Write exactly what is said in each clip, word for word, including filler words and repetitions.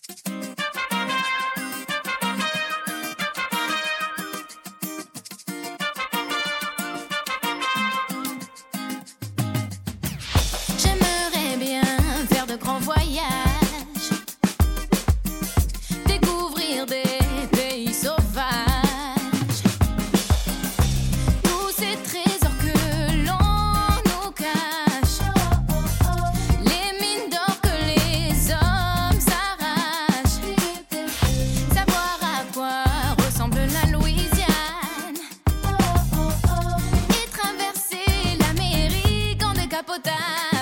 J'aimerais bien faire de grands voyages, découvrir des pays sauvages, tous ces trésors que l'on nous cache, les mines d'or que les hommes s'arrachent, savoir à quoi ressemble la Louisiane et traverser l'Amérique en décapotable.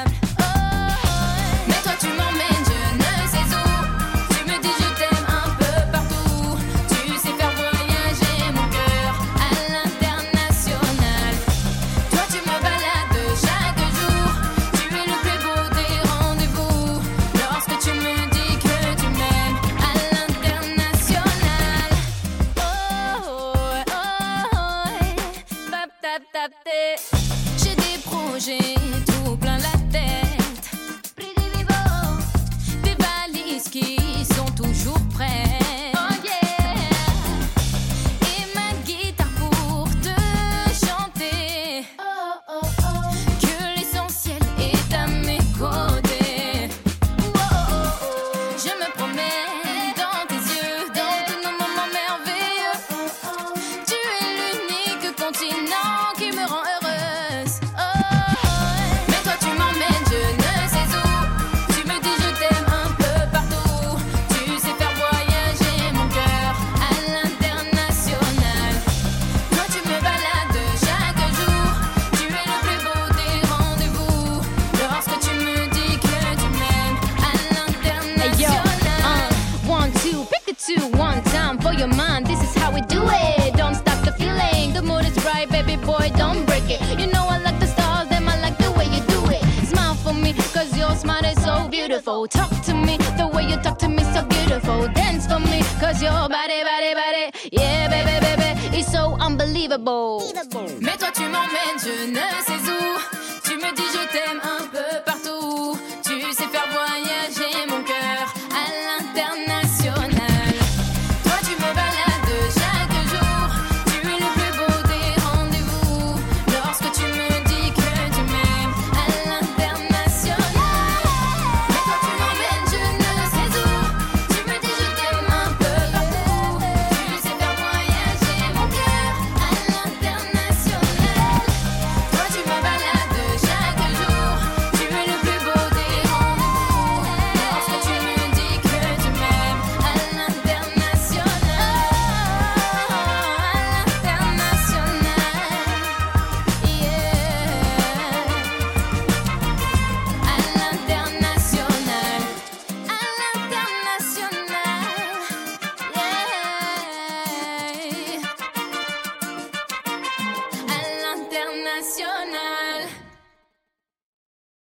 Mais toi tu m'emmènes je ne sais où, tu me dis je t'aime un peu partout, tu sais faire voyager mon cœur à l'international. Toi tu me balades chaque jour, tu es le plus beau des rendez-vous, lorsque tu me dis que tu m'aimes à l'international. Oh, oh, oh, oh, tap, tap, tap, té. J'ai des projets tout plein la tête, des valises qui sont toujours prêtes. Oh yeah. Et ma guitare pour te chanter. Oh oh oh. Que l'essentiel est à mes côtés. Oh oh oh. Je me promène dans tes yeux, dans tous nos moments merveilleux. Oh oh. Tu es l'unique continent qui me rend heureuse. Oh oh. Mais toi tu m'emmènes je ne sais où, tu me dis je t'aime un peu partout, tu sais faire voyager mon cœur à l'international. Toi tu me balades chaque jour, tu es le plus beau des rendez-vous, lorsque tu me dis que tu m'aimes à Hey yo, l'international. uh, one, two, pick the two, one time for your mind. This is how we do it. Don't stop the feeling. The mood is right, baby boy, don't break it. You know I like the stars, them I like the way you do it. Smile for me, cause your smile is so beautiful. Talk to me, the way you talk to me so beautiful. Dance for me, cause your body, body, body, yeah, baby, baby, it's so unbelievable. Mais toi tu m'emmènes je ne sais où,